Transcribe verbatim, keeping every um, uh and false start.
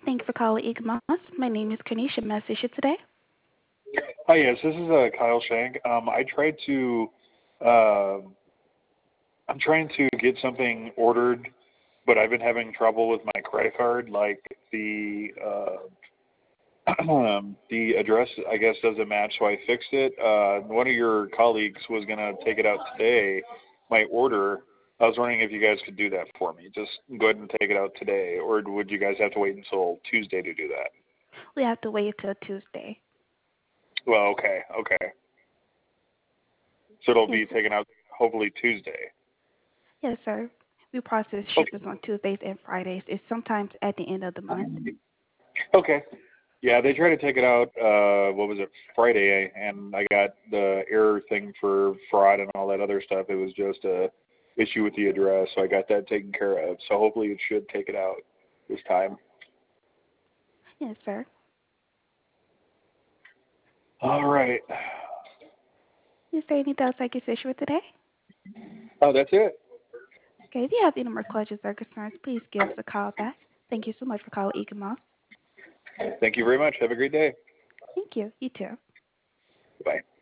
Thank you for calling Eagles. My name is Kanisha. Message you today. Hi, yes, this is uh, Kyle Shank. Um, I tried to, uh, I'm trying to get something ordered, but I've been having trouble with my credit card. Like the uh, um, the address, I guess, doesn't match, so I fixed it. Uh, one of your colleagues was gonna take it out today. My order. I was wondering if you guys could do that for me. Just go ahead and take it out today, or would you guys have to wait until Tuesday to do that? We have to wait till Tuesday. Well, okay, okay. So it'll Yes, be sir. taken out hopefully Tuesday. Yes, sir. We process shipments on Tuesdays and Fridays. It's sometimes at the end of the month. Okay. Yeah, they tried to take it out, uh, what was it, Friday, and I got the error thing for fraud and all that other stuff. It was just a issue with the address, so I got that taken care of. So hopefully it should take it out this time. Yes, sir. All right. Is there anything else I can assist you with today? Oh, that's it. Okay, if you have any more questions or concerns, please give us a call back. Thank you so much for calling Eagles. Thank you very much. Have a great day. Thank you. You too. Bye.